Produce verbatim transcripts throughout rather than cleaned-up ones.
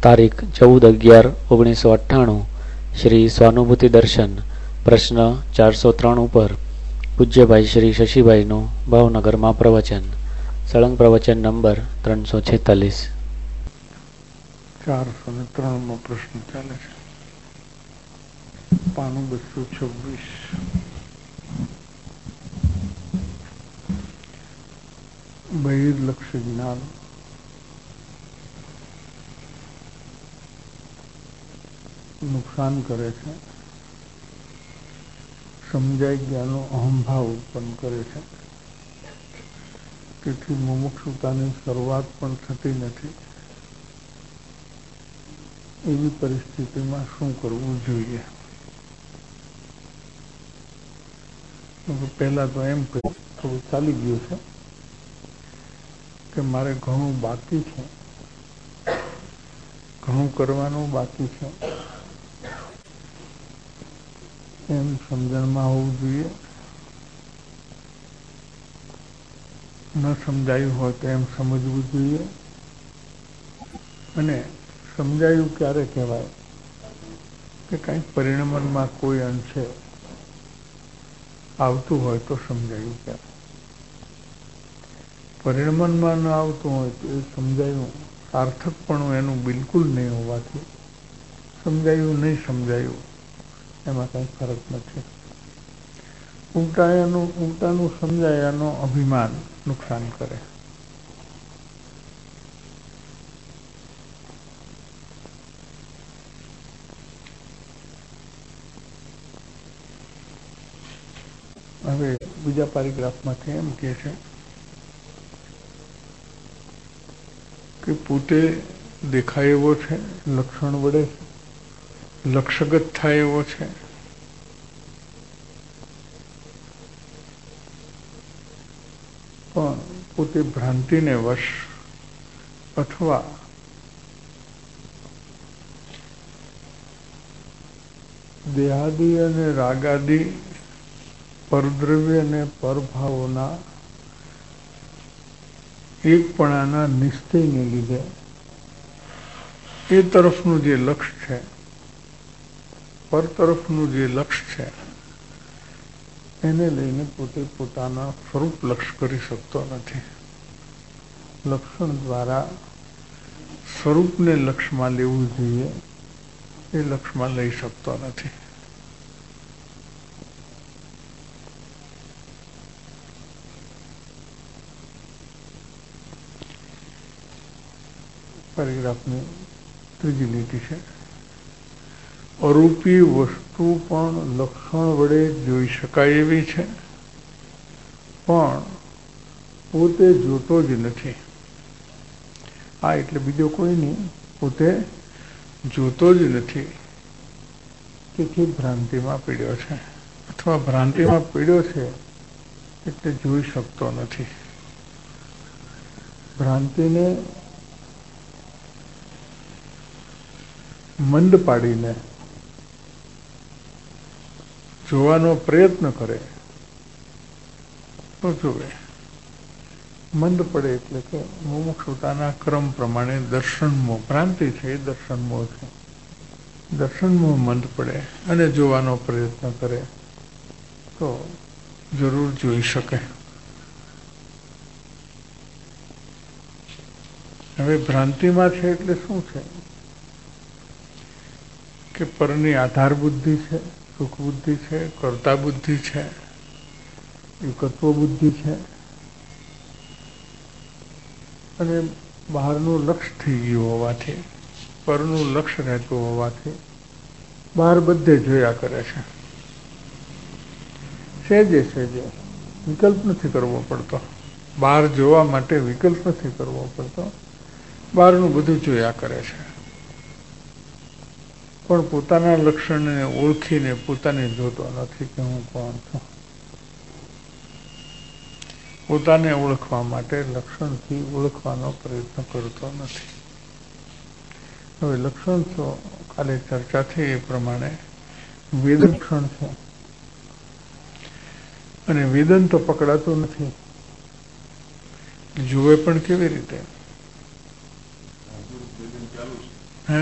તારીખ ચૌદ અગિયાર ઓગણીસો અઠ્ઠાણું શ્રી સ્વાનુભૂતિ દર્શન પ્રશ્ન ચારસો ત્રણ ઉપર પૂજ્યભાઈ શ્રી શશીભાઈનું ભાવનગરમાં પ્રવચન. સળંગ પ્રવચન નંબર ત્રણસો છેતાલીસ. ચારસો ને ત્રણ નો પ્રશ્ન ચાલે છે. પાનું બસો છવ્વીસ. બહિર્લક્ષ જ્ઞાન નુકસાન કરે છે. સમજાય જ્ઞાનો અહંભાવ ઉત્પન્ન કરે છે. તેથી મુમુક્ષુતાની શરૂઆત પણ થતી નથી. એવી પરિસ્થિતિમાં શું કરવું જોઈએ? પહેલા તો એમ કહ્યું, થોડું ચાલી ગયું છે કે મારે ઘણું બાકી છે, ઘણું કરવાનું બાકી છે એમ સમજણમાં હોવું જોઈએ. ન સમજાયું હોય તો એમ સમજવું જોઈએ. અને સમજાયું ક્યારે કહેવાય કે કંઈક પરિણમનમાં કોઈ અંશે આવતું હોય તો સમજાયું ક્યારે. પરિણમનમાં ન આવતું હોય તો એ સમજાયું સાર્થકપણું એનું બિલકુલ નહીં હોવાથી સમજાયું નહીં સમજાયું એમાં કંઈ ફરક નથી. ઉલટાયાનું ઉલટાનું સમજાયાનો અભિમાન નુકસાન કરે. હવે બીજા પેરેગ્રાફમાંથી એમ કહે છે કે પોતે દેખાય એવો છે, લક્ષણ વડે લક્ષગત થાય એવો છે, પણ પોતે ભ્રાંતિને વશ અથવા દેહાદી અને રાગાદી પરદ્રવ્ય અને પરભાવોના એકપણાના નિશ્ચયને લીધે એ તરફનું જે લક્ષ્ય છે, પર તરફનું જે લક્ષ્ય છે એને લઈને પોતે પોતાના સ્વરૂપ લક્ષ્ય કરી શકતો નથી. લક્ષણ દ્વારા સ્વરૂપને લક્ષ્યમાં લેવું જોઈએ એ લક્ષ્યમાં લઈ શકતો નથી. પેરેગ્રાફની ત્રીજી લીટી છે. અરૂપી વસ્તુ પણ લક્ષણ વડે જોઈ શકાય એવી છે, પણ પોતે જોતો જ નથી. આ એટલે બીજો કોઈ નહીં, પોતે જોતો જ નથી. તેથી ભ્રાંતિમાં પીડ્યો છે, અથવા ભ્રાંતિમાં પીડ્યો છે એટલે જોઈ શકતો નથી. ભ્રાંતિને મંદ પાડીને જોવાનો પ્રયત્ન કરે તો જોવે. મંદ પડે એટલે કે મુમુક્ષુતાના ક્રમ પ્રમાણે દર્શનમોહ, ભ્રાંતિ છે એ દર્શનમોહ છે. દર્શનમોહ મંદ પડે અને જોવાનો પ્રયત્ન કરે તો જરૂર જોઈ શકે. હવે ભ્રાંતિમાં છે એટલે શું છે કે પરની આધાર બુદ્ધિ છે, સુખ બુદ્ધિ છે, કર્તા બુદ્ધિ છે, એકત્વ બુદ્ધિ છે, અને બહારનું લક્ષ્ય થઈ ગયું હોવાથી, પરનું લક્ષ્ય રહેતું હોવાથી બહાર બધે જોયા કરે છે. સહેજે સહેજે વિકલ્પ નથી કરવો પડતો. બહાર જોવા માટે વિકલ્પ નથી કરવો પડતો. બહારનું બધું જોયા કરે છે, પણ પોતાના લક્ષણને ઓળખીને પોતાને જોતો નથી કે હું કોણ છું. પોતાને ઓળખવા માટે લક્ષણથી ઓળખવાનો પ્રયત્ન કરતો નથી. હવે લક્ષણ તો કાલે ચર્ચા થઈ એ પ્રમાણે વેદલક્ષણ છે, અને વેદન તો પકડાતું નથી. જુએ પણ કેવી રીતે? હે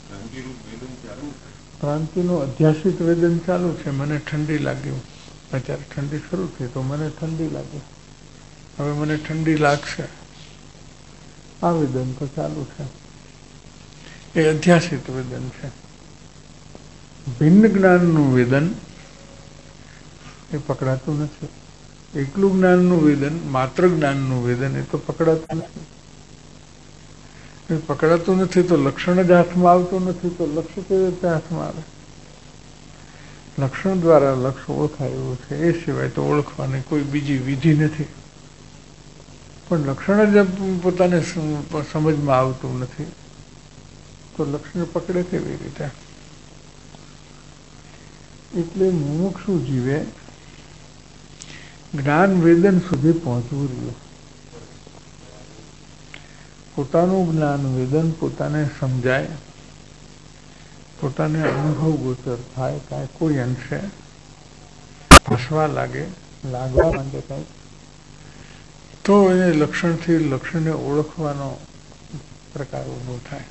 ક્રાંતિનું અધ્યાસિત વેદન ચાલુ છે. મને ઠંડી લાગ્યું, અત્યારે ઠંડી શરૂ થઈ તો મને ઠંડી લાગી, હવે મને ઠંડી લાગશે, આ વેદન તો ચાલુ છે. એ અધ્યાસિત વેદન છે. ભિન્ન જ્ઞાનનું વેદન એ પકડાતું નથી. એકલું જ્ઞાનનું વેદન, માત્ર જ્ઞાનનું વેદન એ તો પકડાતું નથી. એ પકડાતું નથી તો લક્ષણ જ હાથમાં આવતું નથી, તો લક્ષ્ય કેવી રીતે હાથમાં આવે? લક્ષણ દ્વારા લક્ષ્ય ઓળખાય એવું છે, એ સિવાય તો ઓળખવાની કોઈ બીજી વિધિ નથી. પણ લક્ષણ જ પોતાને સમજમાં આવતું નથી તો લક્ષણ પકડે કેવી રીતે? એટલે મુમુક્ષુ જીવે જ્ઞાન વેદન સુધી પહોંચવું રહ્યું. પોતાનું જ્ઞાન વેદન પોતાને સમજાય, પોતાને અનુભવ ગોચર થાય, કાંઈ કોઈ અંશે હસવા લાગે, લાગવા માંડે કાંઈ, તો એને લક્ષણથી લક્ષણને ઓળખવાનો પ્રકાર ઊભો થાય,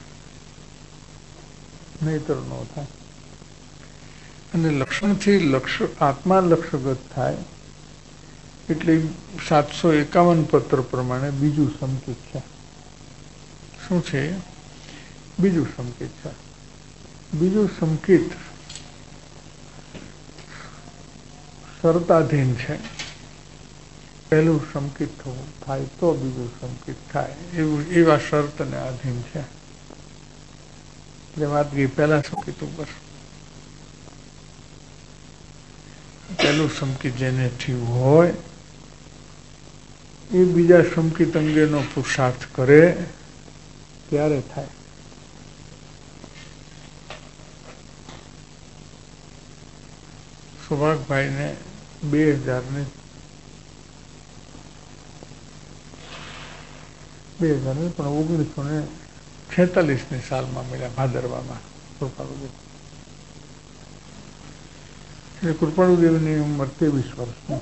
નહીતર ન થાય. અને લક્ષણથી લક્ષ આત્મા લક્ષગત થાય એટલે સાતસો એકાવન પત્ર પ્રમાણે બીજું સંકેત છે. શું છે? બીજું સંકેત છે. બીજું સંકેત શરતાધીન છે. પહેલું સંકેત થવું થાય તો બીજું સંકેત થાય, એવું એવા શરતને આધીન છે. એટલે વાત ગઈ પહેલા સંકેત ઉપર. પહેલું સંકેત જેને થયું હોય એ બીજા સંકેત અંગેનો પુરુષાર્થ કરે ત્યારે થાય. સૌભાગભાઈને બે હજાર ને બે હજાર ને પણ ઓગણીસો ને છેતાલીસ ની સાલમાં મળ્યા ભાદરવામાં કૃપાળુદેવ. એટલે કૃપાળુદેવની ઉંમર ત્રેવીસ વર્ષની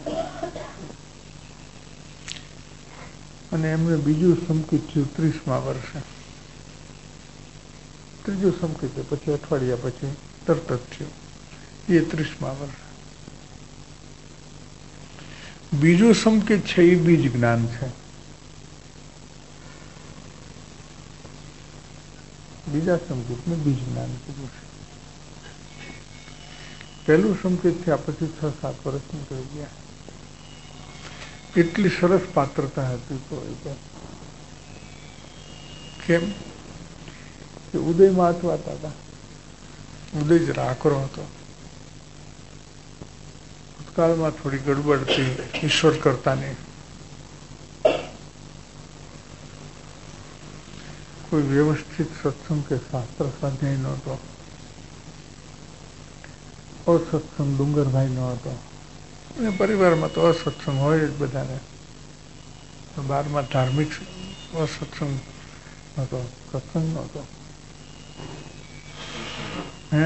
અને એમને બીજું સંકેત થયું ત્રીસમાં વર્ષે. ત્રીજું સંકેત પછી અઠવાડિયા પછી તરત જ થયું, એ ત્રીસમાં વર્ષે. બીજું સંકેત છે એ બીજ જ્ઞાન છે. બીજા સંકેતને બીજ જ્ઞાન કીધું છે. પહેલું સંકેત થયા પછી છ સાત વર્ષ નીકળી ગયા. એટલી સરસ પાત્રતા હતી તો કેમ કે ઉદયમાં અટવાતા હતા. ઉદય જ રાખરો હતો. ભૂતકાળમાં થોડી ગડબડ હતી ઈશ્વર કરતાની. કોઈ વ્યવસ્થિત સત્સંગ કે શાસ્ત્ર સ્વાધ્યાય નહોતો. અસત્સંગ ડુંગરભાઈ નો હતો અને પરિવારમાં તો અસત્સંગ હોય જ બધાને. બારમાં ધાર્મિક અસત્સંગ નહોતો, સત્સંગ નહોતો. હે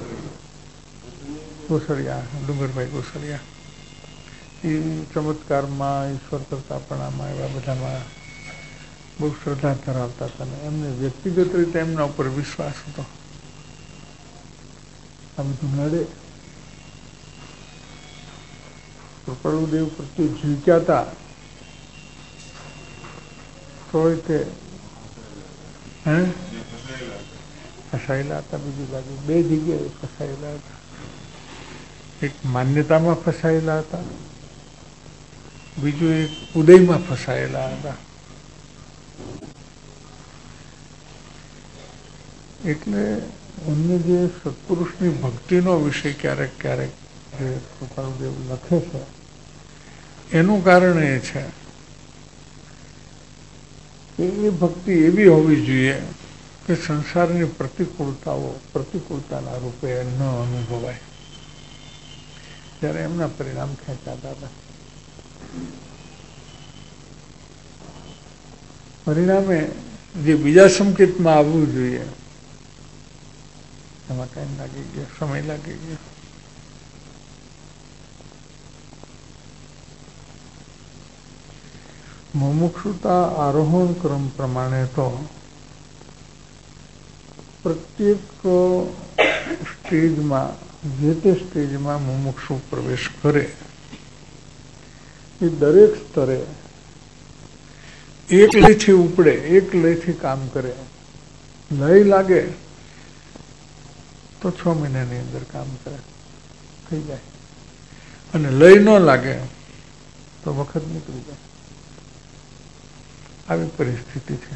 ગોસરિયા, ડુંગરભાઈ ગોસરિયા એ ચમત્કારમાં, ઈશ્વર કરતાપણામાં, એવા બધામાં બહુ શ્રદ્ધા ધરાવતા હતા ને એમને વ્યક્તિગત રીતે એમના ઉપર વિશ્વાસ હતો. આ બધું નડે. કૃપાળુદેવ પ્રત્યે ઝીક્યા તોય તે હે ફસાયેલા હતા. બીજું લાગ્યું બે જગ્યાએ ફસાયેલા હતા. એક માન્યતામાં ફસાયેલા હતા, બીજું એક ઉદયમાં ફસાયેલા હતા. એટલે એમને જે સત્પુરુષની ભક્તિનો વિષય ક્યારેક ક્યારેક જે કૃપાળુદેવ લખે છે એનું કારણ એ છે કે એ ભક્તિ એવી હોવી જોઈએ કે સંસારની પ્રતિકૂળતાઓ પ્રતિકૂળતાના રૂપે ન અનુભવાય. ત્યારે એમના પરિણામ ખેંચાતા હતા. પરિણામે જે બીજા સંકેતમાં આવવું જોઈએ એમાં ટાઈમ લાગી ગયો, સમય લાગી ગયો. મુમુક્ષુતા આરોહણ ક્રમ પ્રમાણે તો પ્રત્યેક સ્ટેજમાં જે તે સ્ટેજમાં મુમુક્ષુ પ્રવેશ કરે એ દરેક સ્તરે એક લયથી ઉપડે, એક લયથી કામ કરે. લય લાગે તો છ મહિનાની અંદર કામ કરે થઈ જાય, અને લય ન લાગે તો વખત નીકળી જાય. આવી પરિસ્થિતિ છે.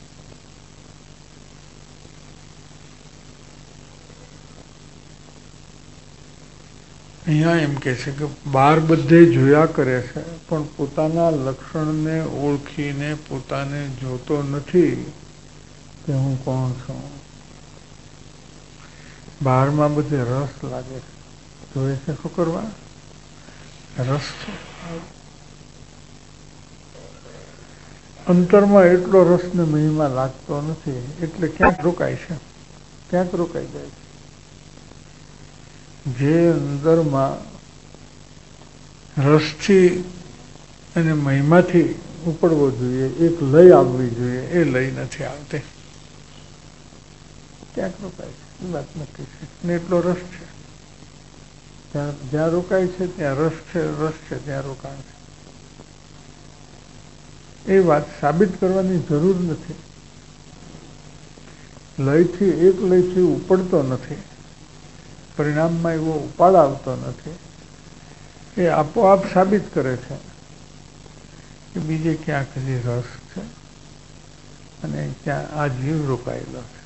અહીંયા એમ કે છે કે બાર બધે જોયા કરે છે પણ પોતાના લક્ષણને ઓળખીને પોતાને જોતો નથી કે હું કોણ છું. બહારમાં બધે રસ લાગે છે, જોયે છે શું કરવા? રસ. અંતરમાં એટલો રસ ને મહિમા લાગતો નથી, એટલે ક્યાંક રોકાય છે, ક્યાંક રોકાઈ જાય છે. જે અંદરમાં રસથી અને મહિમાથી ઉપડવો જોઈએ, એક લય આવવી જોઈએ, એ લય નથી આવતી, ક્યાંક રોકાય છે. એ વાત નક્કી છે. ને એટલો રસ છે, ત્યાં જ્યાં રોકાય છે ત્યાં રસ છે, રસ છે ત્યાં રોકાણ છે. એ વાત સાબિત કરવાની જરૂર નથી. લયથી એક લયથી ઉપડતો નથી, પરિણામમાં એવો ઉપાડ આવતો નથી. એ આપોઆપ સાબિત કરે છે કે બીજે ક્યાંક હજી રસ છે અને ક્યાં આ જીવ રોકાયેલો છે.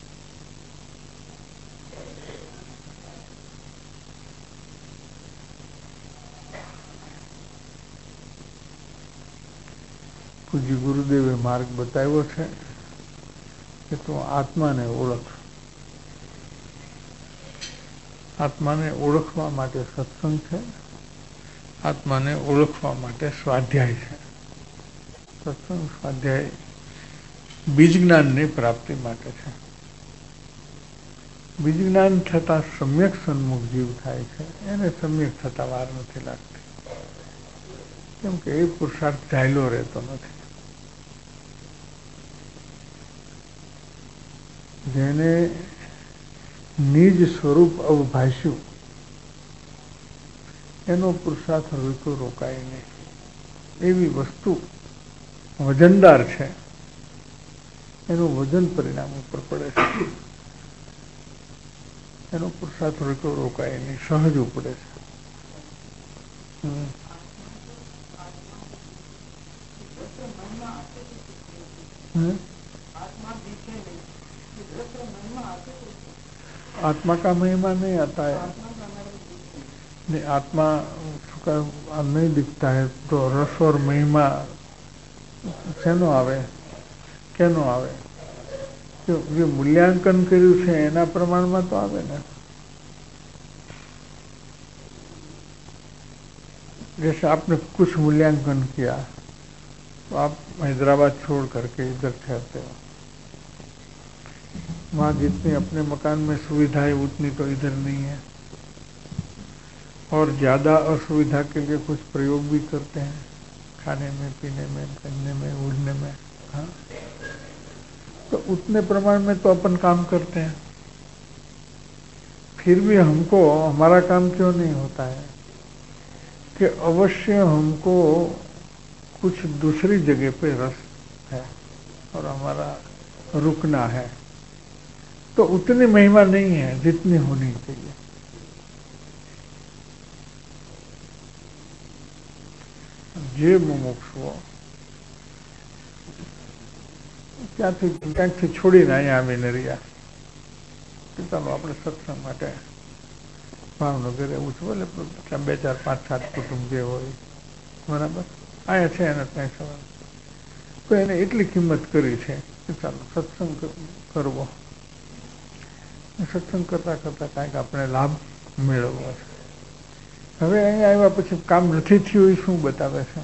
પૂજ્ય ગુરુદેવે માર્ગ બતાવ્યો છે કે તું આત્માને ઓળખ. આત્માને ઓળખવા માટે સત્સંગ છે, આત્માને ઓળખવા માટે સ્વાધ્યાય છે. સત્સંગ સ્વાધ્યાય બીજ જ્ઞાનની પ્રાપ્તિ માટે છે. બીજ જ્ઞાન થતાં સમ્યક સન્મુખ જીવ થાય છે, એને સમ્યક થતા વાર નથી લાગતી, કેમ કે એ પુરુષાર્થ ચાલ્યો રહેતો નથી. જેને નિજ સ્વરૂપ અવભાષ્યું એનો પુરુષાર્થ રોકો રોકાય નહીં. એવી વસ્તુ વજનદાર છે, એનું વજન પરિણામ ઉપર પડે છે. એનો પુરુષાર્થ રોકો રોકાય નહીં, સહજ ઉપડે છે. आत्मा का महिमा नहीं आता है, नहीं आत्मा का नहीं दिखता है तो रस और महिमा શેનો આવે, કેનો આવે? જે મૂલ્યાંકન કર્યું છે એના પ્રમાણમાં તો આવે ને. जैसे आपने कुछ मूल्यांकन किया तो आप हैदराबाद छोड़ करके इधर ठहरते हो, वहाँ जितनी अपने मकान में सुविधा है उतनी तो इधर नहीं है, और ज़्यादा असुविधा के लिए कुछ प्रयोग भी करते हैं, खाने में, पीने में, पहनने में, उड़ने में. हाँ, तो उतने प्रमाण में तो अपन काम करते हैं. फिर भी हमको हमारा काम क्यों नहीं होता है कि अवश्य हमको कुछ दूसरी जगह पे रस है और हमारा रुकना है, तो उतनी महिमा नहीं है जितनी होनी चाहिए. જે મુમુક્ષુઓ ત્યાંથી ક્યાંકથી છોડીને અહીંયા આવીને રહ્યા કે ચાલો આપણે સત્સંગ માટે ભાવનગર એવું છે, ભલે બે ચાર પાંચ સાત કુટુંબ જે હોય બરાબર અહીંયા છે, એને ત્યાં સવાલ તો એને એટલી કિંમત કરી છે કે ચાલો સત્સંગ કરવો, સત્સંગ કરતા કરતા કાંઈક આપણે લાભ મેળવવો છે. હવે અહીંયા આવ્યા પછી કામ નથી થયું એ શું બતાવે છે?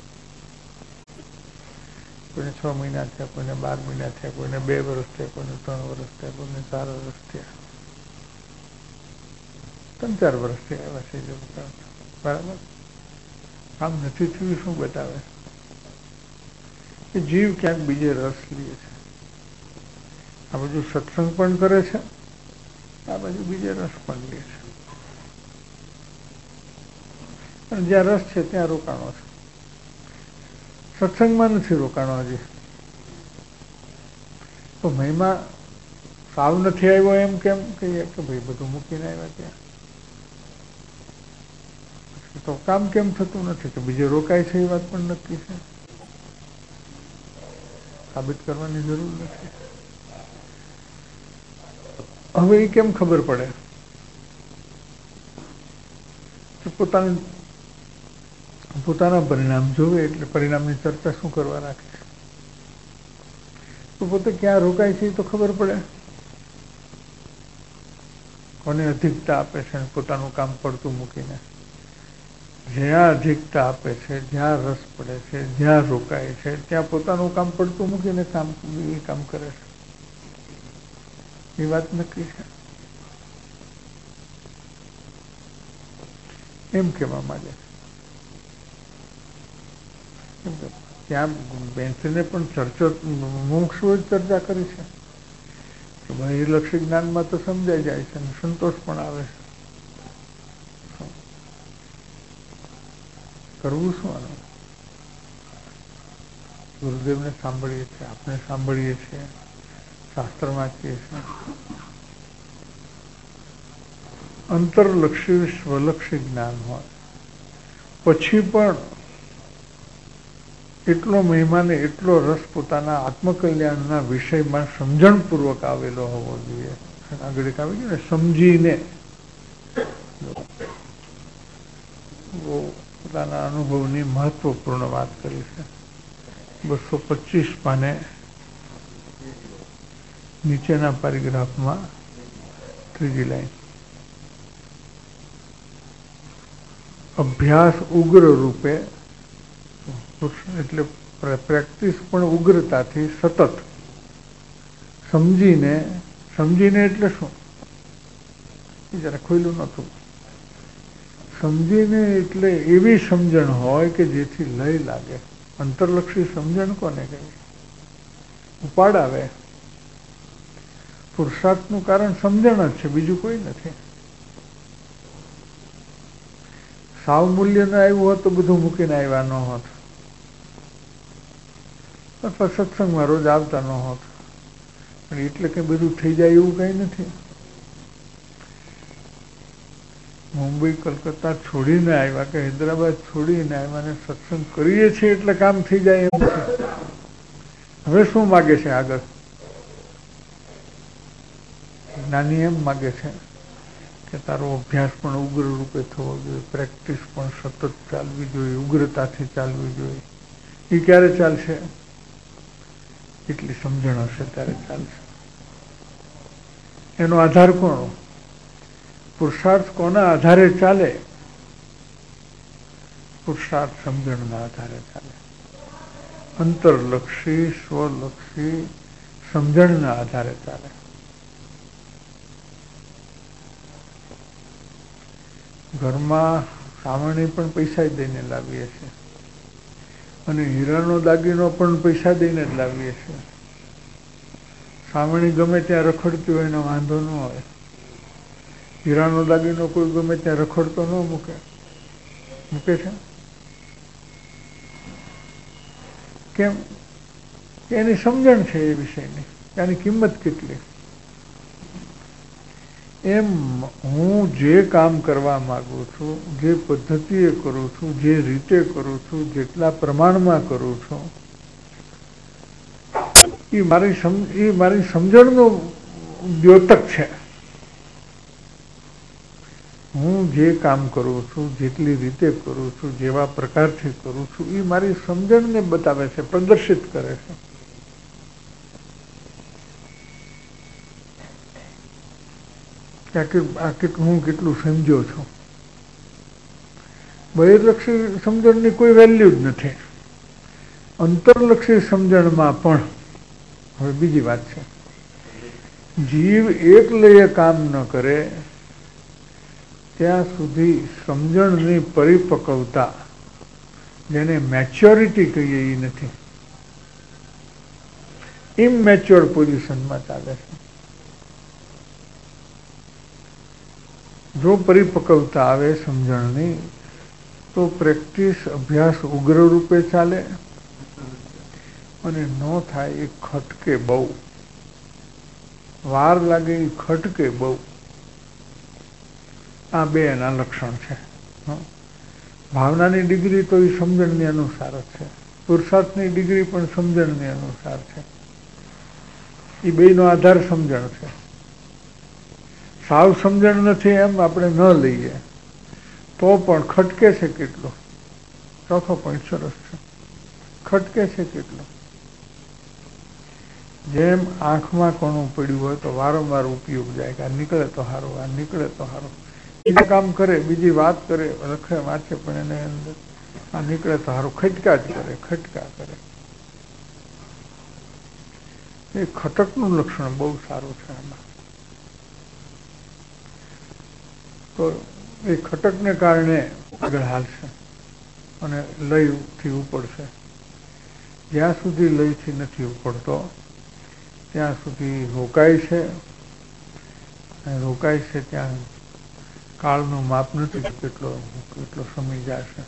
કોઈને છ મહિના થયા, કોઈને બાર મહિના થયા, કોઈને બે વર્ષ થયા, કોઈને ત્રણ વર્ષ થયા, કોઈને ચાર વર્ષ થયા, ત્રણ ચાર વર્ષ થયા એવા છે જે બરાબર કામ નથી થયું શું બતાવે? કે જીવ ક્યાંક બીજે રસ લે છે. આ બાજુ સત્સંગ પણ કરે છે, આ બાજુ બીજે રસ પણ લે છે. અને જ્યાં રસ છે ત્યાં રોકાણો છે, સત્સંગમાં નથી રોકાણો હજી. તો મહિમા સાવ નથી આવ્યો એમ કેમ કહીએ કે ભાઈ બધું મૂકીને આવ્યા ત્યાં? તો કામ કેમ થતું નથી કે બીજે રોકાય છે એ વાત પણ નક્કી છે, સાબિત કરવાની જરૂર નથી. હવે એ કેમ ખબર પડે કે પોતાનું પોતાના પરિણામ જોવે એટલે પરિણામની ચર્ચા શું કરવા રાખે છે? તો પોતે ક્યાં રોકાય છે એ તો ખબર પડે, કોને અધિકતા આપે છે પોતાનું કામ પડતું મૂકીને. જ્યાં અધિકતા આપે છે, જ્યાં રસ પડે છે, જ્યાં રોકાય છે ત્યાં પોતાનું કામ પડતું મૂકીને કામ એ કામ કરે છે, એ વાત નક્કી છે. એમ કહેવા માંગે છે. ત્યાં બેસીને પણ ચર્ચા મુમુક્ષુઓ જ ચર્ચા કરી છે કે બહિર્લક્ષી જ્ઞાનમાં તો સમજાઈ જાય છે અને સંતોષ પણ આવે છે. કરવું શું આનું? ગુરુદેવને સાંભળીએ છીએ, આપણે સાંભળીએ છીએ, શાસ્ત્ર વાંચીએ છીએ. અંતરલક્ષી સ્વલક્ષી જ્ઞાન હોય પછી પણ એટલો મહિમાને એટલો રસ પોતાના આત્મકલ્યાણના વિષયમાં સમજણપૂર્વક આવેલો હોવો જોઈએ. આગળ એક આવી ગયું ને સમજીને, પોતાના અનુભવની મહત્વપૂર્ણ વાત કરી છે. બસો પચીસ પાને નીચેના પેરેગ્રાફમાં ત્રીજી લાઈન. અભ્યાસ ઉગ્ર રૂપે એટલે પ્રેક્ટિસ પણ ઉગ્રતાથી સતત સમજીને, સમજીને એટલે શું જરા ખોયલું નતું. સમજીને એટલે એવી સમજણ હોય કે જેથી લય લાગે. અંતરલક્ષી સમજણ કોને કહેવાય? ઉપાડ આવે. પુરુષાર્થનું કારણ સમજણ જ છે, બીજું કોઈ નથી. સાવ મૂલ્ય ન આવ્યું હોત તો બધું મૂકીને આવ્યા ન હોત, અથવા સત્સંગમાં રોજ આવતા ન હોત. પણ એટલે કે બધું થઈ જાય એવું કઈ નથી. મુંબઈ કલકત્તા છોડીને આવ્યા કે હૈદરાબાદ છોડીને આવ્યા અને સત્સંગ કરીએ છીએ એટલે કામ થઈ જાય એમ છે. હવે શું માગે છે આગળ? જ્ઞાની એમ માગે છે કે તારો અભ્યાસ પણ ઉગ્ર રૂપે થવો જોઈએ, પ્રેક્ટિસ પણ સતત ચાલવી જોઈએ, ઉગ્રતાથી ચાલવી જોઈએ. એ ક્યારે ચાલશે? એટલી સમજણ હશે ત્યારે ચાલશે. એનો આધાર કોનો? પુરુષાર્થ કોના આધારે ચાલે? પુરુષાર્થ સમજણના આધારે ચાલે. અંતરલક્ષી સ્વલક્ષી સમજણના આધારે ચાલે. ઘરમાં સાવરણી પણ પૈસા દઈને લાવીએ છીએ અને હીરાનો દાગીનો પણ પૈસા દઈને જ લાવીએ છીએ. સાવરણી ગમે ત્યાં રખડતી હોય એનો વાંધો ન હોય. હીરાનો દાગીનો કોઈ ગમે ત્યાં રખડતો ન મૂકે, મૂકે છે કેમ? એની સમજણ છે એ વિષયની, એની કિંમત કેટલી. એમ હું જે કામ કરવા માંગુ છું, જે પદ્ધતિએ કરું છું, જે રીતે કરું છું, જેટલા પ્રમાણમાં કરું છું, એ મારી સમ એ મારી સમજણનો દ્યોતક છે. હું જે કામ કરું છું, જેટલી રીતે કરું છું, જેવા પ્રકારથી કરું છું, એ મારી સમજણને બતાવે છે, પ્રદર્શિત કરે છે. કે હું કેટલું સમજ્યો છું. બહિર્લક્ષી સમજણની કોઈ વેલ્યુ જ નથી. અંતરલક્ષી સમજણમાં પણ હવે બીજી વાત છે. જીવ એકલયે કામ ન કરે ત્યાં સુધી સમજણની પરિપક્વતા, જેને મેચ્યોરિટી કહીએ, એ નથી. ઇમેચ્યોર પોઝિશનમાં ચાલે છે. જો પરિપક્વતા આવે સમજણની તો પ્રેક્ટિસ અભ્યાસ ઉગ્ર રૂપે ચાલે, અને ન થાય એ ખટકે બહુ, વાર લાગે એ ખટકે બહુ. આ બે એના લક્ષણ છે. ભાવનાની ડિગ્રી તો એ સમજણની અનુસાર જ છે, પુરુષાર્થની ડિગ્રી પણ સમજણની અનુસાર છે. એ બેનો આધાર સમજણ છે. સાવ સમજણ નથી એમ આપણે ન લઈએ તો પણ ખટકે છે કેટલો. ચોથો પોઈન્ટ સરસ છે, ખટકે છે કેટલો. જેમ આંખમાં કોણું પડ્યું હોય તો વારંવાર ઉપયોગ જાય કે આ નીકળે તો સારું, આ નીકળે તો સારું. બીજું કામ કરે, બીજી વાત કરે, લખે વાંચે, પણ એને અંદર આ નીકળે તો સારું ખટકા જ કરે, ખટકા કરે. એ ખટકનું લક્ષણ બહુ સારું છે આમાં. તો એ ખટકને કારણે આગળ હાલશે અને લયથી ઉપડશે. જ્યાં સુધી લયથી નથી ઉપડતો ત્યાં સુધી રોકાય છે, અને રોકાય છે ત્યાં કાળનું માપ નથી કેટલો કેટલો સમય જશે.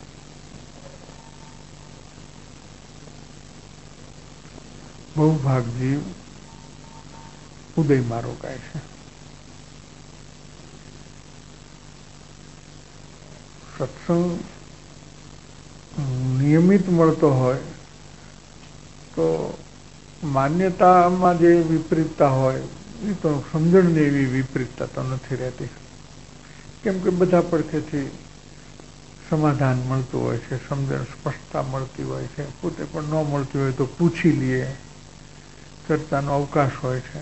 બહુ ભાગ જીવ ઉદયમાં રોકાય છે. સત્સંગ નિયમિત મળતો હોય તો માન્યતામાં જે વિપરીતતા હોય એ તો સમજણની એવી વિપરીતતા તો નથી રહેતી, કેમ કે બધા પડખેથી સમાધાન મળતું હોય છે, સમજણ સ્પષ્ટતા મળતી હોય છે. પોતે પણ ન મળતી હોય તો પૂછી લઈએ, ચર્ચાનો અવકાશ હોય છે.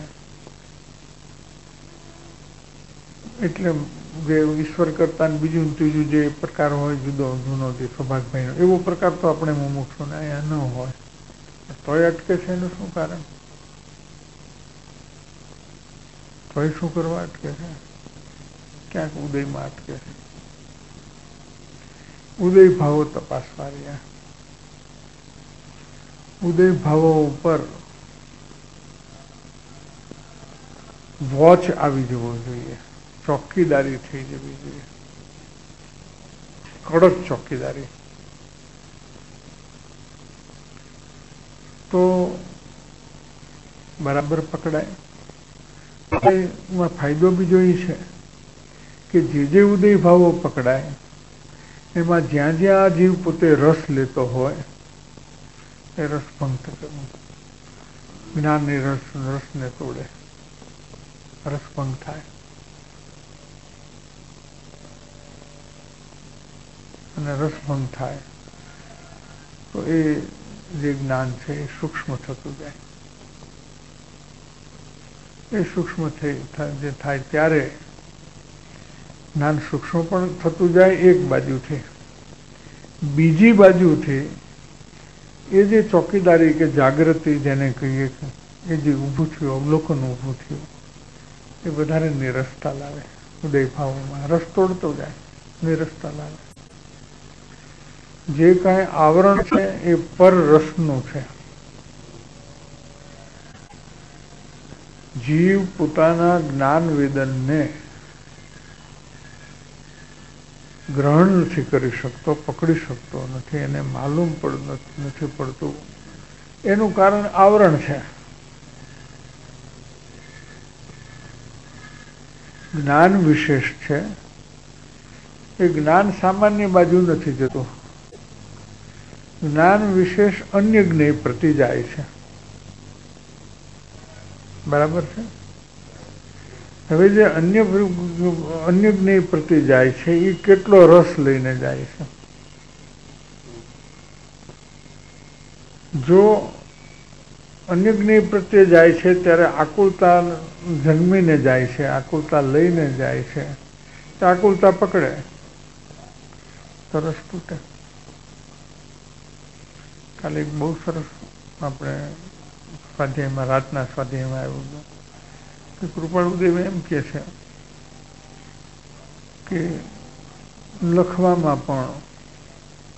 એટલે જે ઈશ્વર કરતા બીજું ત્રીજું જે પ્રકાર હોય જુદો જૂનો જે સૌભાગભાઈનો, એવો પ્રકાર તો આપણે મુમુક્ષુને અહીંયા ન હોય. તોય અટકે છે એનું શું કારણ? તોય શું કરવા અટકે છે? ક્યાંક ઉદયમાં અટકે છે. ઉદય ભાવો તપાસવા રહ્યા. ઉદય ભાવો ઉપર વોચ આવી જવો જોઈએ, ચોકીદારી થઈ જવી જોઈએ, કડક ચોકીદારી. તો બરાબર પકડાય. એમાં ફાયદો બીજો એ છે કે જે જે ઉદય ભાવો પકડાય એમાં જ્યાં જ્યાં આ જીવ પોતે રસ લેતો હોય એ રસ ભંગ થતો, જ્ઞાનની રસ રસને તોડે, રસભંગ થાય. અને રસભંગ થાય તો એ જે જ્ઞાન છે એ સૂક્ષ્મ થતું જાય. એ સૂક્ષ્મ જે થાય ત્યારે જ્ઞાન સૂક્ષ્મ પણ થતું જાય એક બાજુથી. બીજી બાજુથી એ જે ચોકીદારી કે જાગૃતિ જેને કહીએ કે એ જે ઊભું થયું, અવલોકન ઊભું થયું, એ વધારે નિરસતા લાવે. ઉદય ભાવોમાં રસ તોડતો જાય, નિરસતા લાવે. જે કાંઈ આવરણ છે એ પર રસનું છે. જીવ પોતાના જ્ઞાન વેદનને ગ્રહણ નથી કરી શકતો, પકડી શકતો નથી, એને માલુમ પડ નથી પડતું. એનું કારણ આવરણ છે. જ્ઞાન વિશેષ છે. એ જ્ઞાન સામાન્ય બાજુ નથી જતું. જ્ઞાન વિશેષ અન્ય જ્ઞેય પ્રતિ જાય છે. બરાબર છે? હવે જે અન્ય અન્ય જ્ઞેય પ્રતિ જાય છે એ કેટલો રસ લઈને જાય છે. જો અન્ય જ્ઞેય પ્રત્યે જાય છે ત્યારે આકુલતા જન્મીને જાય છે, આકુલતા લઈને જાય છે. તો આકુલતા પકડે તો રસ તૂટે. કાલે બહુ સરસ આપણે સ્વાધ્યાયમાં, રાતના સ્વાધ્યાયમાં આવ્યું કે કૃપાળુદેવ એમ કે છે કે લખવામાં પણ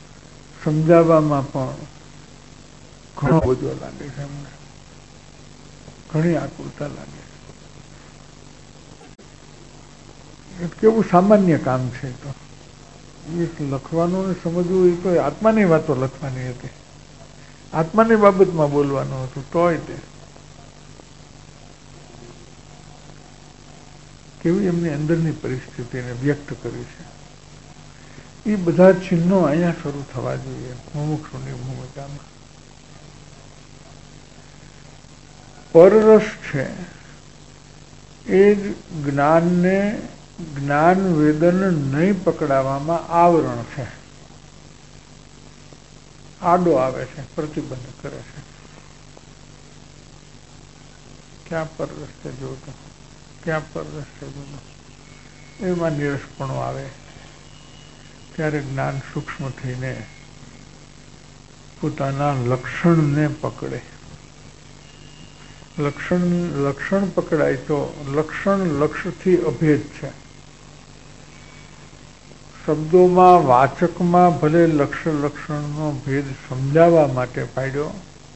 સમજાવવામાં પણ ઘણો બધો લાગે છે અમને. ઘણી આકુલતા લાગે. કેવું સામાન્ય કામ છે. તો એ લખવાનું ને સમજવું એ તો આત્માની વાતો લખવાની હતી, આત્માની બાબતમાં બોલવાનું હતું. તોય તે કેવી એમની અંદરની પરિસ્થિતિને વ્યક્ત કરી છે. એ બધા ચિહ્નો અહીંયા શરૂ થવા જોઈએ મુમુક્ષુની ભૂમિકામાં. પરરસ છે એ જ જ્ઞાનને જ્ઞાન વેદન નહીં પકડાવવામાં આવરણ છે, આડો આવે છે, પ્રતિબંધ કરે છે. ક્યાં પરરસ છે જોતો, ક્યાં પરરસ છે જોતો, એમાં નિરસપણું આવે ત્યારે જ્ઞાન સૂક્ષ્મ થઈને પોતાના લક્ષણને પકડે. લક્ષણ લક્ષણ પકડાય તો લક્ષણ લક્ષ્યથી અભેદ છે. શબ્દોમાં વાચકમાં ભલે લક્ષ લક્ષણનો ભેદ સમજાવવા માટે પાડ્યો,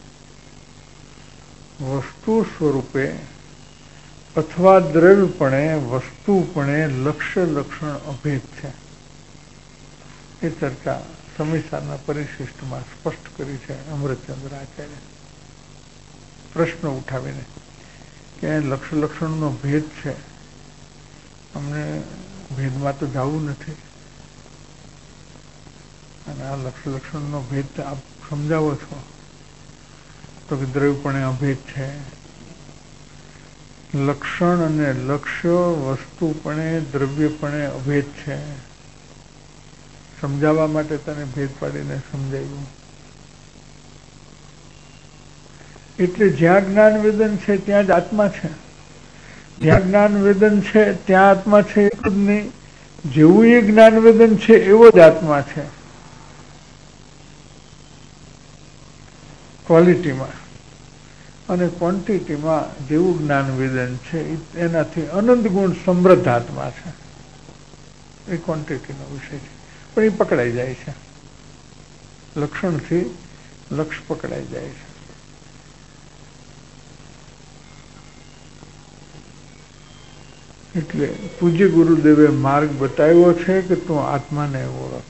વસ્તુ સ્વરૂપે અથવા દ્રવ્યપણે વસ્તુપણે લક્ષ્ય લક્ષણ અભેદ છે. એ ચર્ચા સમીસારના પરિશિષ્ટમાં સ્પષ્ટ કરી છે અમૃતચંદ્ર આચાર્ય, પ્રશ્ન ઉઠાવીને કે લક્ષ લક્ષણનો ભેદ છે, અમને ભેદમાં તો જવું નથી, અને આ લક્ષ લક્ષણનો ભેદ આપ સમજાવો છો તો કે દ્રવ્યપણે અભેદ છે. લક્ષણ અને લક્ષ્ય વસ્તુપણે દ્રવ્યપણે અભેદ છે. સમજાવવા માટે તને ભેદ પાડીને સમજાવ્યું. એટલે જ્યાં જ્ઞાન વેદન છે ત્યાં જ આત્મા છે, જ્યાં જ્ઞાન વેદન છે ત્યાં આત્મા છે એટલું જ નહીં, જેવું એ જ્ઞાન વેદન છે એવો જ આત્મા છે ક્વોલિટીમાં, અને ક્વોન્ટિટીમાં જેવું જ્ઞાન વેદન છે એનાથી અનંત ગુણ સમૃદ્ધ આત્મા છે. એ ક્વોન્ટિટીનો વિષય છે, પણ એ પકડાઈ જાય છે, લક્ષણથી લક્ષ પકડાઈ જાય છે. એટલે પૂજ્ય ગુરુદેવે માર્ગ બતાવ્યો છે કે તું આત્માને ઓળખ,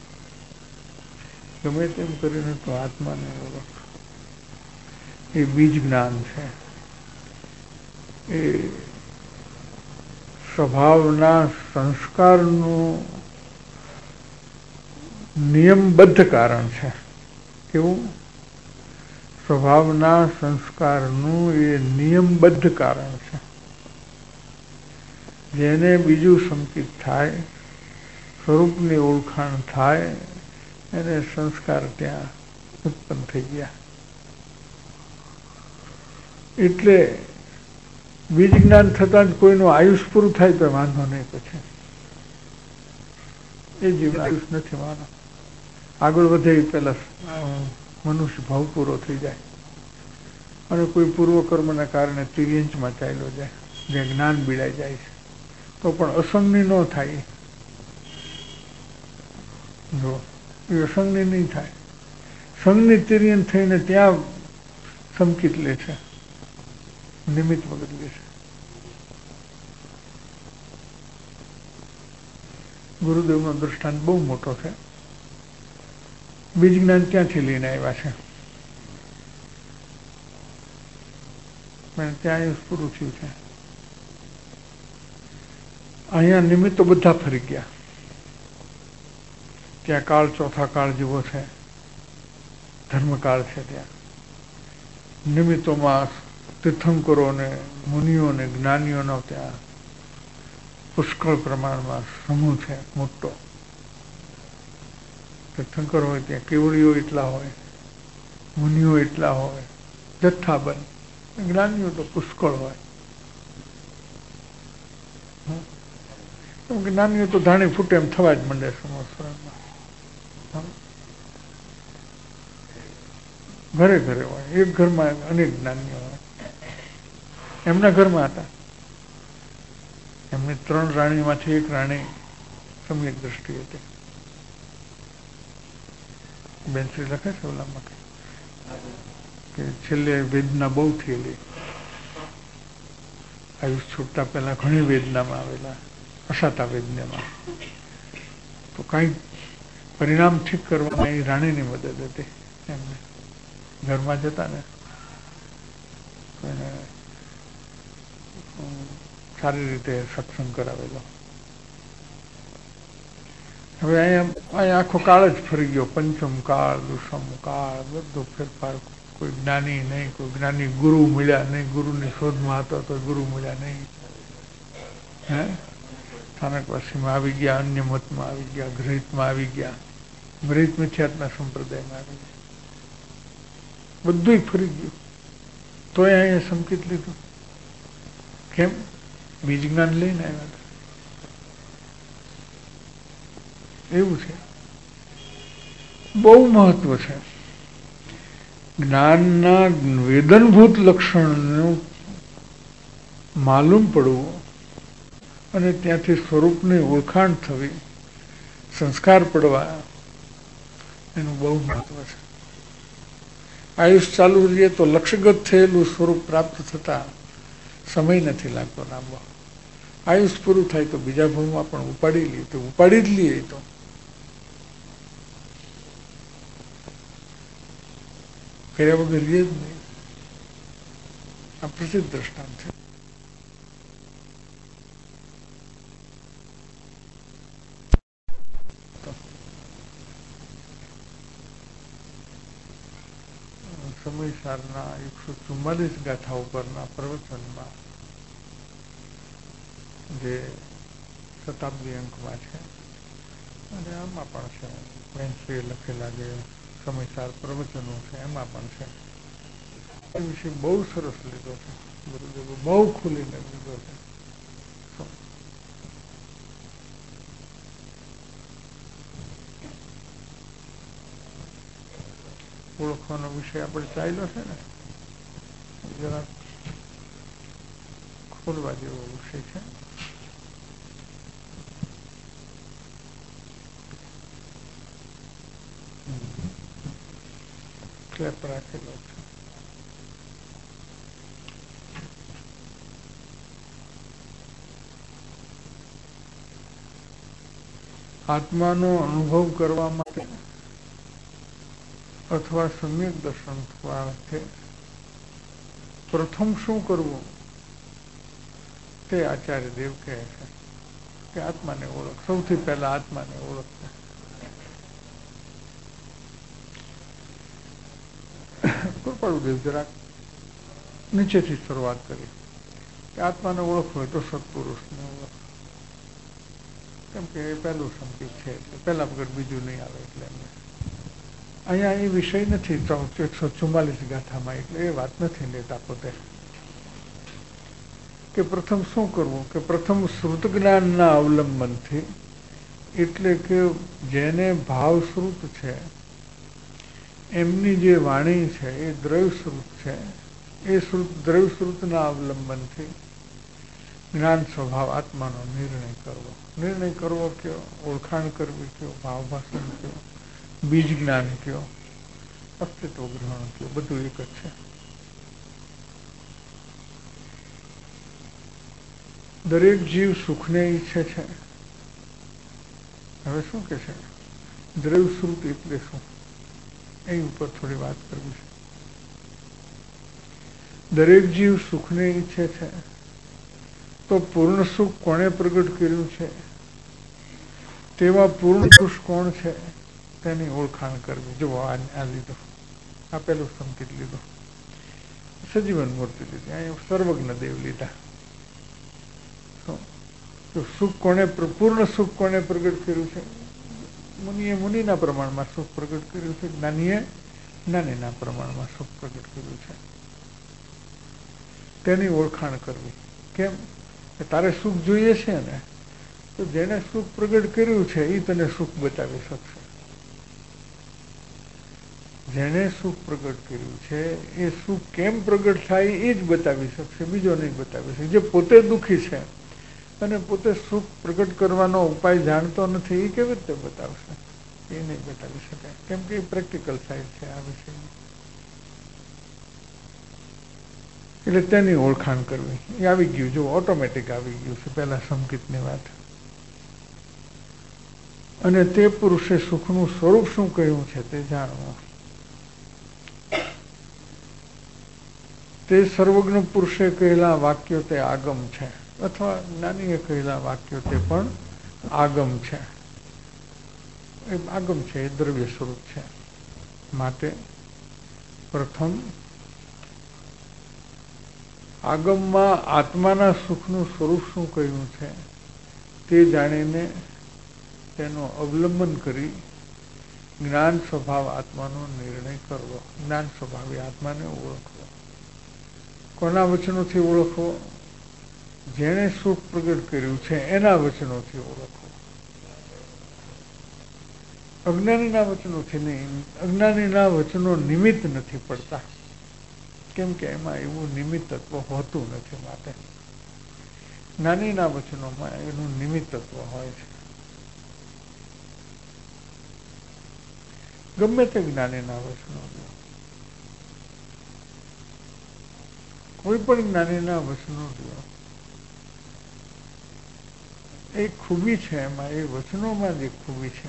ગમે તેમ કરીને તું આત્માને ઓળખ. એ બીજ જ્ઞાન છે, એ સ્વભાવના સંસ્કારનું નિયમબદ્ધ કારણ છે. કેવું? સ્વભાવના સંસ્કારનું એ નિયમબદ્ધ કારણ છે. જેને બીજું સંકિત થાય, સ્વરૂપની ઓળખાણ થાય, એને સંસ્કાર ત્યાં ઉત્પન્ન થઈ ગયા. એટલે બીજ જ્ઞાન થતાં જ કોઈનું આયુષ પૂરું થાય તો વાંધો નહીં, પછી એ જીવન આયુષ નથી માનો, આગળ વધે એ પેલા મનુષ્ય ભાવ પૂરો થઈ જાય, અને કોઈ પૂર્વ કર્મના કારણે તિર્યંચમાં ચાલ્યો જાય, જે જ્ઞાન બીડાઈ જાય છે, તો પણ અસંગની ન થાય. જો એ અસંગની નહીં થાય, સંગની તિર્યન થઈને ત્યાં સંકિત લે છે, નિમિત્ત વગર લે છે. ગુરુદેવનો દૃષ્ટાંત બહુ મોટો છે. બીજ જ્ઞાન ત્યાંથી લઈને આવ્યા છે, ત્યાં પૂરું થયું છે. અહીંયા નિમિત્તો બધા ફરી ગયા, ત્યાં કાળ ચોથા કાળ જેવો છે, ધર્મકાળ છે. ત્યાં નિમિત્તોમાં તીર્થંકરોને મુનિઓને જ્ઞાનીઓનો ત્યાં પુષ્કળ પ્રમાણમાં સમૂહ છે મોટો. તીર્થંકર હોય ત્યાં કેવડીઓ એટલા હોય, મુનિઓ એટલા હોય, જથ્થાબંધ. જ્ઞાનીઓ તો પુષ્કળ હોય. જ્ઞાનીઓ તો ધાણી ફૂટે એમ થવા જ માંડે સંવત્સરમાં. ઘરે ઘરે હોય, એક ઘરમાં અનેક જ્ઞાનીઓ હોય. એમના ઘરમાં હતા, એમની ત્રણ રાણીમાંથી એક રાણી સમ્યક દ્રષ્ટિ હતી. બેનશ્રી લખે છે ઓલામાં કે છેલ્લે વેદના બહુ થયેલી, આયુષ છૂટતા પહેલા ઘણી વેદનામાં આવેલા, અસાતા વેદનામાં. તો કાંઈક પરિણામ ઠીક કરવામાં એ રાણીની મદદ હતી. એમને ઘરમાં જતા ને તો એને સારી રીતે સત્સંગ કરાવેલો. હવે અહીંયા અહીંયા આખો કાળ જ ફરી ગયો. પંચમ કાળ, દુષમ કાળ, બધો ફેરફાર. કોઈ જ્ઞાની નહીં, કોઈ જ્ઞાની ગુરુ મળ્યા નહીં, ગુરુની શોધમાં હતો તો ગુરુ મળ્યા નહીં. હે સ્થાનકવાસીમાં આવી ગયા, અન્ય મતમાં આવી ગયા, ઘૃહિતમાં આવી ગયા, ઘૃહિત મિથ્યાત્મા સંપ્રદાયમાં આવી ગયા. બધું ફરી ગયું. તોય અહીંયા સંકેત લીધું. કેમ? બીજ જ્ઞાન લઈને આવ્યા હતા. એવું છે. બહુ મહત્વ છે જ્ઞાનના વેદનભૂત લક્ષણનું માલુમ પડવું અને ત્યાંથી સ્વરૂપની ઓળખાણ થવી, સંસ્કાર પડવા, એનું બહુ મહત્વ છે. આયુષ ચાલુ રહીએ તો લક્ષ્યગત થયેલું સ્વરૂપ પ્રાપ્ત થતા સમય નથી લાગતો લાંબો. આયુષ પૂરું થાય તો બીજા ભાવમાં પણ ઉપાડી લઈએ તો ઉપાડી જ લઈએ તો કર્યા વગર રહીએ જ નહીં. આ પ્રસિદ્ધ દ્રષ્ટાંત છે. સમયસારના એકસો ચુમ્માલીસ ગાથા ઉપરના પ્રવચનમાં જે શતાબ્દી અંકમાં છે અને આમાં પણ છે, વેન્સરીએ લખેલા જે સમયસાર પ્રવચનો છે એમાં પણ છે. એ વિશે બહુ સરસ લીધો છે ગુરુદેવે, બહુ ખુલીને લીધો છે. ઓળખવાનો વિષય આપણે ચાલ્યો છે ને, જરાક ખોલવા જેવો વિષય છે. ક્લેપ રાખેલો છે. આત્માનો અનુભવ કરવા માટે અથવા સમ્યક દર્શન માટે પ્રથમ શું કરવું તે આચાર્ય દેવ કહે છે કે આત્માને ઓળખ. સૌથી પહેલા આત્માને ઓળખ. કૃપાળુદેવ જરાક નીચેથી શરૂઆત કરી કે આત્માને ઓળખવું હોય તો સત્પુરુષને ઓળખ. કેમ કે એ પહેલું સંકેત છે એટલે પહેલા વગર બીજું નહીં આવે. એટલે એમને અહીંયા એ વિષય નથી એકસો ચુમ્માલીસ ગાથામાં, એટલે એ વાત નથી લેતા પોતે કે પ્રથમ શું કરવું, કે પ્રથમ શ્રુત જ્ઞાનના અવલંબનથી, એટલે કે જેને ભાવ શ્રુત છે એમની જે વાણી છે એ દ્રવ્ય શ્રુત છે, એ શ્રુત દ્રવ્ય શ્રુતના અવલંબનથી જ્ઞાન સ્વભાવ આત્માનો નિર્ણય કરવો. નિર્ણય કરવો કયો, ઓળખાણ કરવી કયો, ભાવભાષણ કયો, બીજ જ્ઞાન કયો, અસ્તિત્વ ગ્રહણ કયો, બધું એક જ છે. દરેક જીવ સુખને ઈચ્છે છે. હવે શું કે છે દ્રવ્ય શ્રુત એટલે શું, એ ઉપર થોડી વાત કરવી છે. દરેક જીવ સુખને ઈચ્છે છે તો પૂર્ણ સુખ કોણે પ્રગટ કર્યું છે, તેવા પૂર્ણ પુરુષ કોણ છે તેની ઓળખાણ કરવી. જો આ લીધો, આ પેલું સંકેત લીધો, સજીવન મૂર્તિ લીધી, અહીંયા સર્વજ્ઞ દેવ લીધા. સુખ કોને, પૂર્ણ સુખ કોને પ્રગટ કર્યું છે? મુનિએ મુનિના પ્રમાણમાં સુખ પ્રગટ કર્યું છે, જ્ઞાનીએ જ્ઞાનીના પ્રમાણમાં સુખ પ્રગટ કર્યું છે. તેની ઓળખાણ કરવી. કેમ કે તારે સુખ જોઈએ છે ને, તો જેને સુખ પ્રગટ કર્યું છે એ તને સુખ બતાવી શકશે. જેને સુખ પ્રગટ કર્યું છે એ સુખ કેમ પ્રગટ થાય એ જ બતાવી શકશે, બીજો નહીં બતાવી શકે. જે પોતે દુઃખી છે અને પોતે સુખ પ્રગટ કરવાનો ઉપાય જાણતો નથી, એ કેવી રીતે બતાવશે? એ નહીં બતાવી શકાય, કેમ કે એ પ્રેક્ટિકલ સાઈડ છે આ વિષયની. એટલે તેની ઓળખાણ કરવી એ આવી ગયું, જો ઓટોમેટિક આવી ગયું છે પહેલા સંકિતની વાત. અને તે પુરુષે સુખનું સ્વરૂપ શું કહ્યું છે તે જાણવું. તે સર્વજ્ઞ પુરુષે કહેલા વાક્યો તે આગમ છે, અથવા જ્ઞાનીએ કહેલા વાક્યો તે પણ આગમ છે. એ આગમ છે, એ દ્રવ્ય સ્વરૂપ છે. માટે પ્રથમ આગમમાં આત્માના સુખનું સ્વરૂપ શું કહ્યું છે તે જાણીને તેનું અવલંબન કરી જ્ઞાન સ્વભાવ આત્માનો નિર્ણય કરવો. જ્ઞાન સ્વભાવી આત્માને ઓળખવો. કોના વચનોથી ઓળખવો? જેણે સુખ પ્રગટ કર્યું છે એના વચનોથી ઓળખવો. અજ્ઞાનીના વચનોથી નહીં. અજ્ઞાનીના વચનો નિમિત્ત નથી પડતા, કેમ કે એમાં એવું નિમિત્ત તત્વ હોતું નથી. માટે જ્ઞાનીના વચનોમાં એનું નિમિત્ત તત્વ હોય છે. ગમે તે જ્ઞાનીના વચનો, કોઈ પણ જ્ઞાનીના વચનો લ્યો, એ ખૂબી છે એમાં, એ વચનોમાં જે ખૂબી છે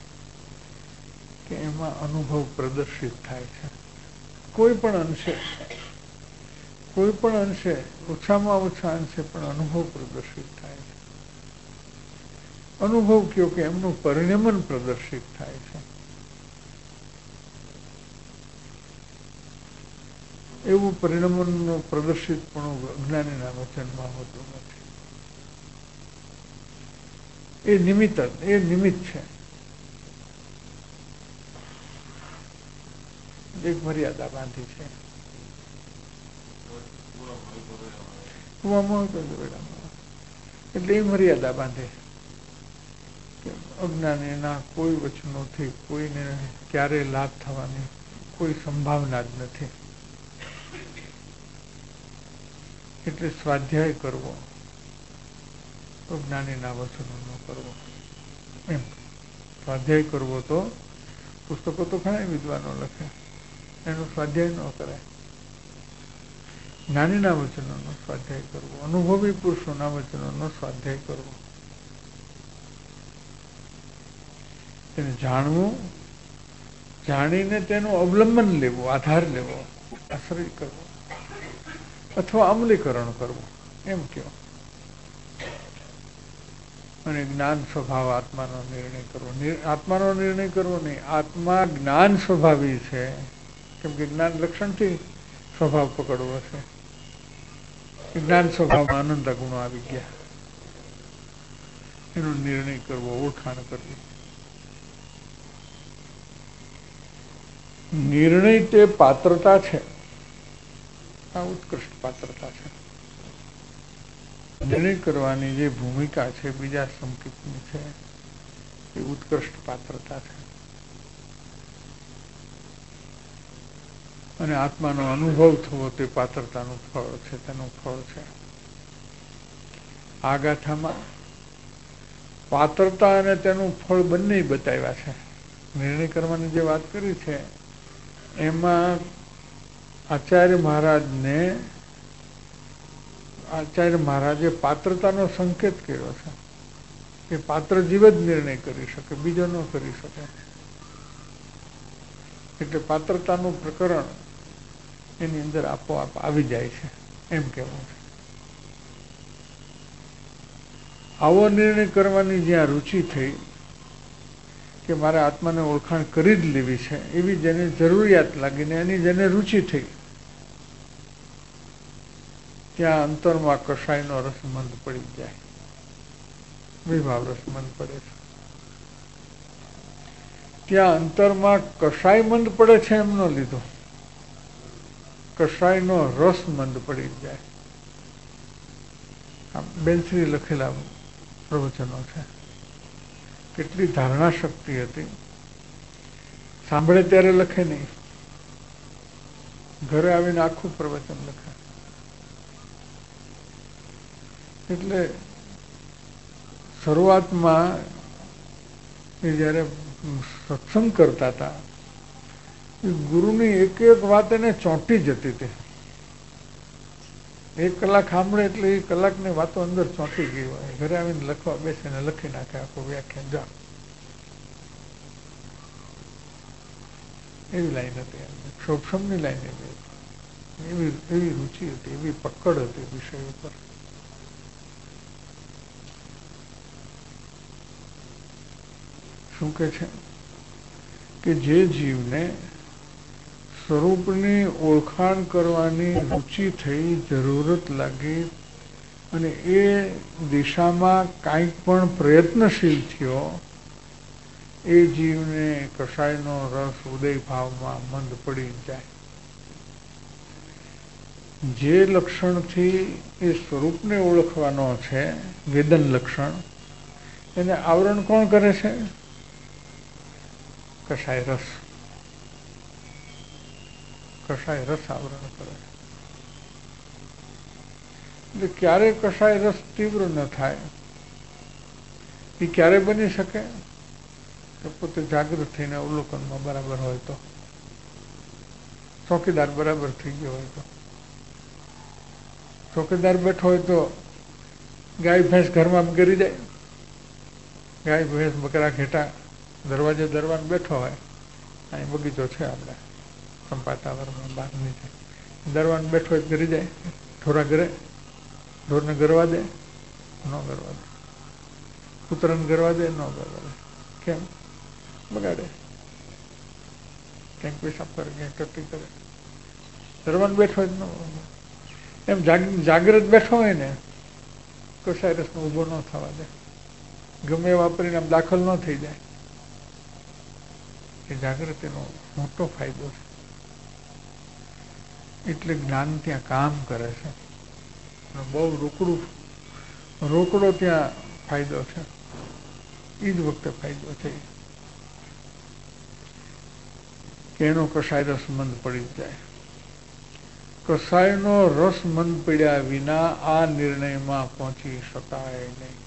કે એમાં અનુભવ પ્રદર્શિત થાય છે. કોઈ પણ અંશે, કોઈ પણ અંશે, ઓછામાં ઓછા અંશે પણ અનુભવ પ્રદર્શિત થાય છે. અનુભવ કયો કે એમનું પરિણમન પ્રદર્શિત થાય છે. એવું પરિણમનનું પ્રદર્શિત પણ અજ્ઞાનીના વચનમાં હોતું નથી. એ નિમિત્ત, એ નિમિત્ત છે. એક મર્યાદા બાંધી છે. એટલે એ મર્યાદા બાંધે કે અજ્ઞાનીના કોઈ વચનોથી કોઈને ક્યારે લાભ થવાની કોઈ સંભાવના જ નથી. એટલે સ્વાધ્યાય કરવો, અજ્ઞાનીના વચનો ન કરવો. એમ સ્વાધ્યાય કરવો તો પુસ્તકો તો ઘણા વિદ્વાનો લખે, એનો સ્વાધ્યાય ન કરાય. જ્ઞાનીના વચનોનો સ્વાધ્યાય કરવો, અનુભવી પુરુષોના વચનોનો સ્વાધ્યાય કરવો. તેને જાણવું, જાણીને તેનું અવલંબન લેવું, આધાર લેવો, આશ્રય કરવો અથવા અમલીકરણ કરવું, એમ કહો. અને જ્ઞાન સ્વભાવ આત્માનો નિર્ણય કરવો. આત્માનો નિર્ણય કરવો નહીં, આત્મા જ્ઞાન સ્વભાવી છે, કેમ કે જ્ઞાન લક્ષણથી સ્વભાવ પકડવો છે. જ્ઞાન સ્વભાવમાં આનંદ ગુણો આવી ગયા, એનો નિર્ણય કરવો, ઓળખાણ કરવી. નિર્ણય તે પાત્રતા છે, આ ઉત્કૃષ્ટ પાત્રતા છે. નિર્ણય કરવાની જે ભૂમિકા છે બીજા સંકેતની છે, એ ઉત્કૃષ્ટ પાત્રતા છે. અને આત્માનો અનુભવ થવો તે પાત્રતાનું ફળ છે, તેનું ફળ છે. આ ગાથામાં પાત્રતા અને તેનું ફળ બંને બતાવ્યા છે. નિર્ણય કરવાની જે વાત કરી છે એમાં આચાર્ય મહારાજને આચાર્ય મહારાજે પાત્રતાનો સંકેત કર્યો છે કે પાત્ર જીવ જ નિર્ણય કરી શકે, બીજો ન કરી શકે. એટલે પાત્રતાનું પ્રકરણ એની અંદર આપોઆપ આવી જાય છે, એમ કહેવું છે. આવો નિર્ણય કરવાની જ્યાં રુચિ થઈ કે મારે આત્માને ઓળખાણ કરી જ લેવી છે, એવી જેને જરૂરિયાત લાગીને એની જેને રુચિ થઈ, ત્યાં અંતરમાં કષાયનો રસ મંદ પડી જાય, વિભાવ રસ મંદ પડે છે. ત્યાં અંતરમાં કષાય મંદ પડે છે એમ ન લીધો, કષાયનો રસ મંદ પડી જાય. બેનશ્રી લખેલા પ્રવચનો છે. કેટલી ધારણા શક્તિ હતી, સાંભળે ત્યારે લખે નહીં, ઘરે આવીને આખું પ્રવચન લખે. એટલે શરૂઆતમાં એ જયારે સત્સંગ કરતા હતા, ગુરુની એક એક વાત એને ચોંટી જતી હતી. એક કલાક સાંભળે એટલે એ કલાકની વાતો અંદર ચોંટી ગઈ હોય, ઘરે આવીને લખવા બેસીને લખી નાખે આખું વ્યાખ્યાન. જા એવી લાઈન હતી, શોભસમની લાઈન એવી એવી એવી રુચિ હતી, એવી પકડ હતી વિષય ઉપર. શું કે છે કે જે જીવને સ્વરૂપની ઓળખાણ કરવાની રુચિ થઈ, જરૂરત લાગી અને એ દિશામાં કાંઈક પણ પ્રયત્નશીલ થયો, એ જીવને કસાયનો રસ ઉદય ભાવમાં મંદ પડી જાય. જે લક્ષણથી એ સ્વરૂપને ઓળખવાનો છે, વેદન લક્ષણ, એને આવરણ કોણ કરે છે? કસાય રસ. કસાય રસ આવરણ કરે. એટલે ક્યારે કસાય રસ તીવ્ર ન થાય એ ક્યારે બની શકે? તો પોતે જાગૃત થઈને અવલોકનમાં બરાબર હોય તો, ચોકીદાર બરાબર થઈ ગયો હોય તો. ચોકીદાર બેઠો હોય તો ગાય ભેંસ ઘરમાં ગરી જાય. ગાય ભેંસ બકરા ઘેટા દરવાજે દરવાન બેઠો હોય, અહીં બગીચો છે આપણે સંપાતાવરમાં બહાર નીચે, દરવાન બેઠો હોય ગરી જાય. ઢોરા ઘરે ઢોરને ગરવા દે? ન ગરવા દે. કૂતરાને ગરવા દે? ન ગરવા દે. કેમ? બગાડે. ક્યાંક પેશાબ કરે, ક્યાંક ટટ્ટી કરે. દરવાન બેઠો હોય ન, એમ જાગ્રત બેઠો હોય ને, કસાય રસનો ઊભો ન થવા દે. ગમે વાપરીને આમ દાખલ ન થઈ જાય. એ જાગૃતિનો મોટો ફાયદો છે. એટલે જ્ઞાન ત્યાં કામ કરે છે. બહુ રોકડું રોકડો ત્યાં ફાયદો છે. એ જ વખતે ફાયદો છે કે એનો કસાય રસ મંદ પડી જાય. કસાયનો રસ મંદ પડ્યા વિના આ નિર્ણયમાં પહોંચી શકાય નહીં.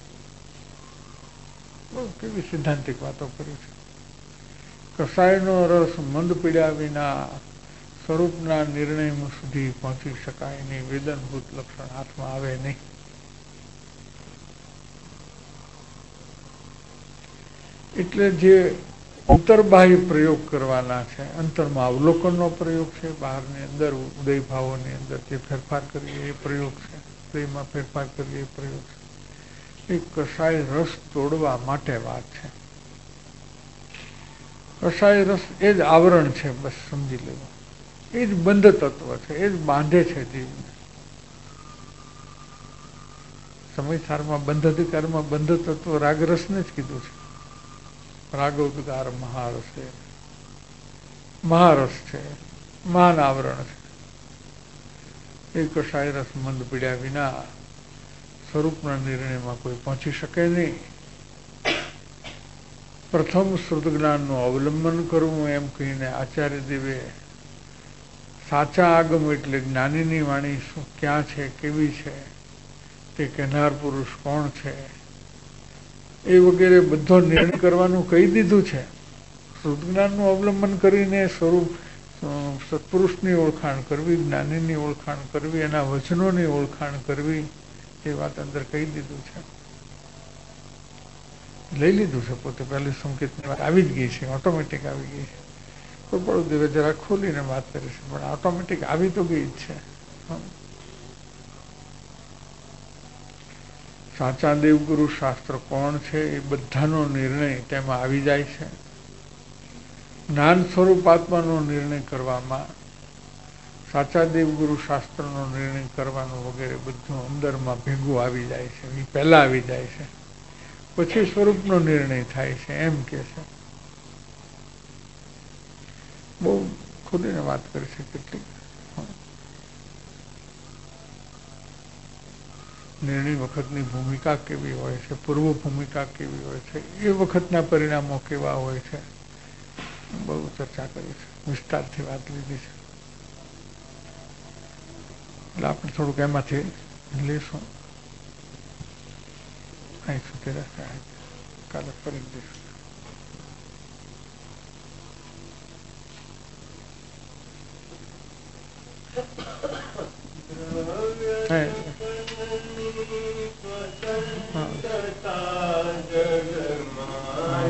બહુ કેવી સિદ્ધાંતિક વાતો કરી છે. કસાયનો રસ મંદ પડ્યા વિના સ્વરૂપના નિર્ણય સુધી પહોંચી શકાય નહીં. વેદનભૂત લક્ષણ હાથમાં આવે નહીં. એટલે જે અંતર્બાહ્ય પ્રયોગ કરવાના છે, અંતરમાં અવલોકનનો પ્રયોગ છે, બહારની અંદર ઉદય ભાવોની અંદર જે ફેરફાર કરીએ એ પ્રયોગ છે, ઉદયમાં ફેરફાર કરીએ એ પ્રયોગ છે. એ કસાય રસ તોડવા માટે વાત છે. કસાય રસ એ જ આવરણ છે, બસ સમજી લેવું. એ જ બંધ તત્વ છે, એ જ બાંધે છે જીવને. સમયસારમાં બંધ અધિકારમાં બંધ તત્વ રાગરસને જ કીધું છે. રાગોદગાર મહારસ છે, મહારસ છે, મહાન આવરણ છે. એ કસાય રસ મંદ પીડ્યા વિના સ્વરૂપના નિર્ણયમાં કોઈ પહોંચી શકે નહીં. પ્રથમ શ્રુત જ્ઞાનનું અવલંબન કરવું એમ કહીને આચાર્ય દેવે સાચા આગમ એટલે જ્ઞાનીની વાણી શું ક્યાં છે, કેવી છે, તે કહેનાર પુરુષ કોણ છે, એ વગેરે બધો નિર્ણય કરવાનું કહી દીધું છે. શ્રુત જ્ઞાનનું અવલંબન કરીને સ્વરૂપ સત્પુરુષની ઓળખાણ કરવી, જ્ઞાનીની ઓળખાણ કરવી, એના વચનોની ઓળખાણ કરવી, એ વાત અંદર કહી દીધું છે. લઈ લીધું છે પોતે. પહેલી સંકેતની વાત આવી જ ગઈ છે, ઓટોમેટિક આવી ગઈ છે. કૃપાળુદેવે જરા ખોલીને વાત કરી છે, પણ ઓટોમેટિક આવી તો ગઈ જ છે. સાચા દેવગુરુ શાસ્ત્ર કોણ છે એ બધાનો નિર્ણય તેમાં આવી જાય છે. જ્ઞાન સ્વરૂપ આત્માનો નિર્ણય કરવામાં, સાચા દેવગુરુ શાસ્ત્રનો નિર્ણય કરવાનો વગેરે બધું અંદરમાં ભેગું આવી જાય છે. એ પહેલા આવી જાય છે, પછી સ્વરૂપનો નિર્ણય થાય છે, એમ કે છે. બહુ ખુદીને વાત કરી છે કેટલીક. નિર્ણય વખતની ભૂમિકા કેવી હોય છે, પૂર્વ ભૂમિકા કેવી હોય છે, એ વખતના પરિણામો કેવા હોય છે, બહુ ચર્ચા કરી છે, વિસ્તારથી વાત લીધી છે. એટલે આપણે થોડુંક એમાંથી લઈશું. અહીં સુધી રહેશે, કાલે ફરી દઈશું. હા